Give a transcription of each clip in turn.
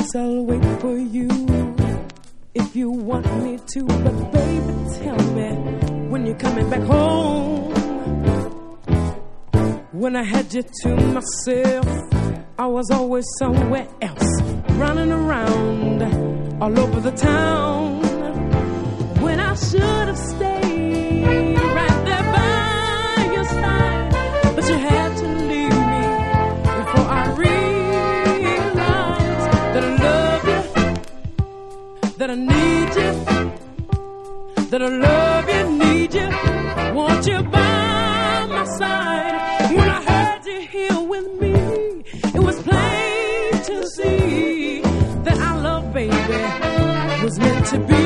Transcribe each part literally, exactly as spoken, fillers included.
I'll wait for you if you want me to. But baby, tell me when you're coming back home. When I had you to myself, I was always somewhere else, running around all over the town, when I should have stayed right there by your side. But you had to leave me before I realized that I love you, that I need you, that I love you, need you, want you by my side. When I heard you here with me, it was plain to see that our love, baby, was meant to be.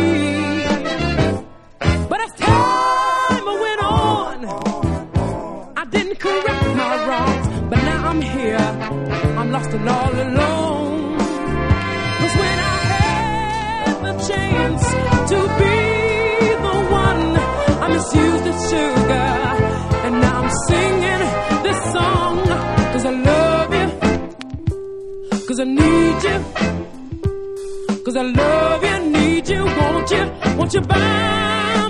But as time went on, I didn't correct my wrongs. But now I'm here, I'm lost and all alone. 'Cause when I had the chance to be the one, I misused the sugar, and now I'm singing this song. 'Cause I love you, 'cause I need you, 'cause I love you, need you, want you, want you by